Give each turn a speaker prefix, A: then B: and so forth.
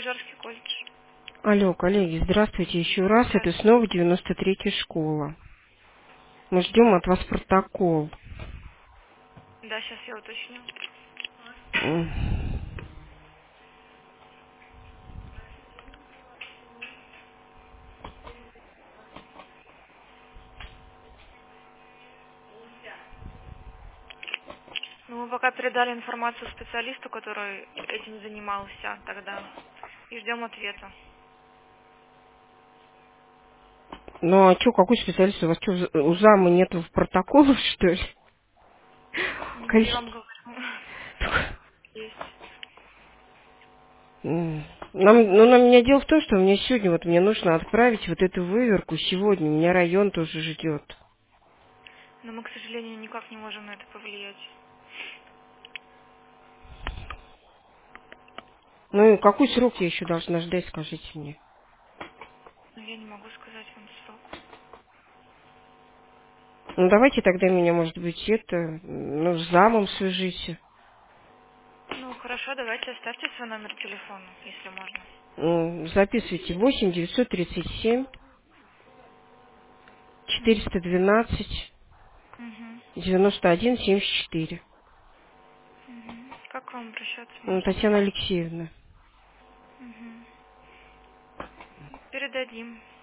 A: Стажерский колледж.
B: Алло, коллеги, здравствуйте еще раз. Это
A: Здравствуйте.
B: снова 93-я школа. Мы ждем от вас протокол.
A: Да, сейчас я уточню.
B: М.
A: Ну, мы пока передали информацию специалисту, который этим занимался тогда. И ждем ответа.
B: Ну а что, какой специалист? У вас что, у зама нет протоколов, что ли?
A: Ну, я вам
B: Коллеги.
A: говорю. Есть.
B: Нам меня дело в том, что мне сегодня, вот мне нужно отправить вот эту выверку сегодня. Меня район тоже ждет.
A: Но мы, к сожалению, никак не можем на это повлиять.
B: Ну и какой срок я еще должна ждать, скажите мне?
A: Но я не могу сказать вам срок.
B: Ну давайте тогда меня, может быть, с замом свяжите.
A: Ну, хорошо, давайте оставьте свой номер телефона, если можно.
B: Записывайте 8 937
A: Угу.
B: 412
A: Угу.
B: 91 74.
A: Угу. Как к вам обращаться можно?
B: Татьяна Алексеевна.
A: Угу. Передадим.